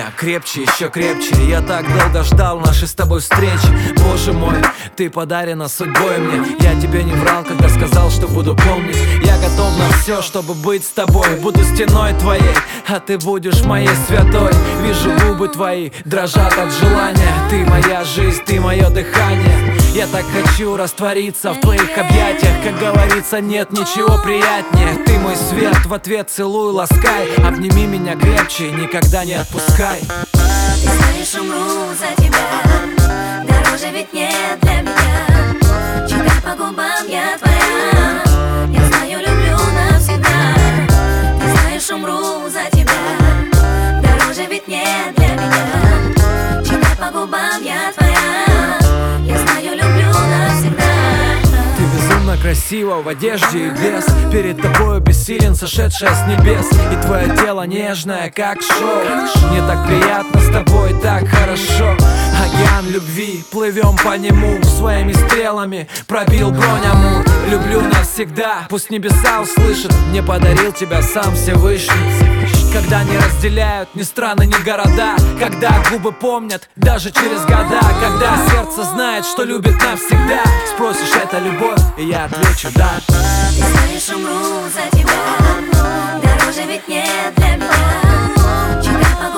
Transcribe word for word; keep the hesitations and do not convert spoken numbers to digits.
меня крепче, еще крепче. Я так долго ждал нашей с тобой встречи. Боже мой, ты подарена судьбой мне. Я тебе не врал, когда сказал, что буду помнить. Я готов на все, чтобы быть с тобой. Буду стеной твоей, а ты будешь моей святой. Вижу, губы твои дрожат от желания. Ты моя жизнь, ты мое дыхание. Я так хочу раствориться в твоих объятиях. Как говорится, нет ничего приятнее. Ты мой свет, в ответ целуй, ласкай. Обними меня крепче, никогда не отпускай. Ты знаешь, умру за тебя. Дороже ведь нет для меня. Читай по губам, я твоя. Я знаю, люблю навсегда. Ты знаешь, умру за тебя. Дороже ведь нет для меня. Читай по губам, я твоя. Я знаю, люблю навсегда. Ты безумно красива в одежде и без. Перед тобою бессилен, сошедшая с небес. И твое тело нежное, как шоу. Мне так приятно с тобой, так хорошо. Океан любви, плывем по нему. Своими стрелами пробил бронь Амур. Люблю навсегда, пусть небеса услышат. Мне подарил тебя сам Всевышний. Когда не разделяют ни страны, ни города. Когда губы помнят, даже через года. Когда сердце знает, что любит навсегда. Спросишь, это любовь, и я отвечу да. Ты знаешь, умру за тебя. Дороже ведь нет для меня. Читай по